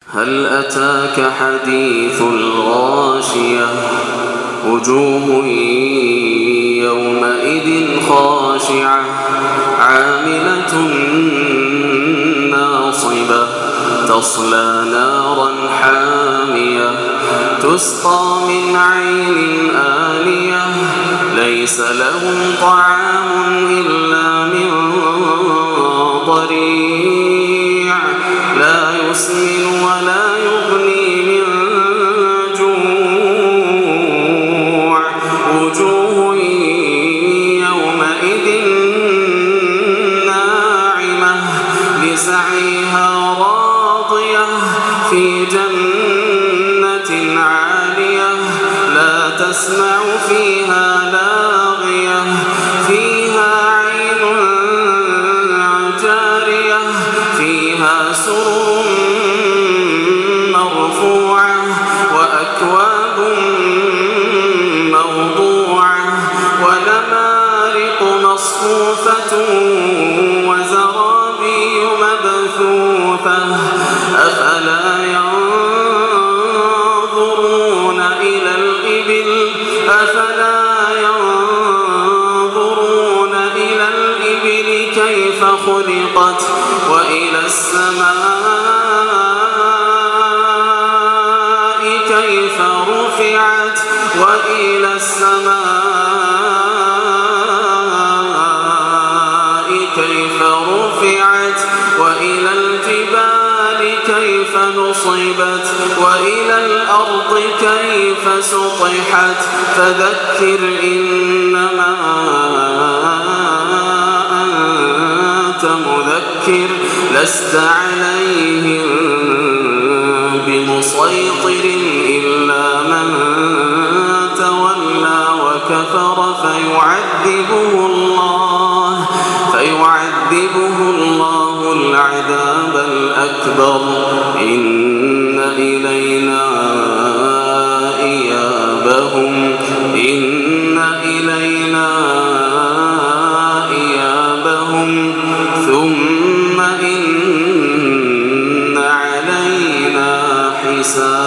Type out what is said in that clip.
هل أتاك حديث الغاشية وجوه يومئذ خاشعة عاملة ناصبة تصلى نارا حامية تسقى من عين آنية ليس لهم طعام إلا من ضريع لا يسمن ولا يغني من جوع وجوه يومئذ ناعمة لسعيها راضية في جنة عالية لا تسمع فيها لاغية فيها عين جارية فيها سرر مرفوعة وأكواب موضوعة ونمارق مصفوفة وزرابي مبثوثة أفلا ينظرون إلى الإبل كيف خلقت وإلى السماء كيف رفعت وإلى السماء كيف رفعت وإلى الجبال كيف نصبت وإلى الأرض كيف سطحت فذكر إنما أنت مذكر لست عليهم بمسيطر إلا من تولى وكفر فيعذبه الله العذاب الأكبر إن إلينا إيابهم ثم إن علينا حسابهم.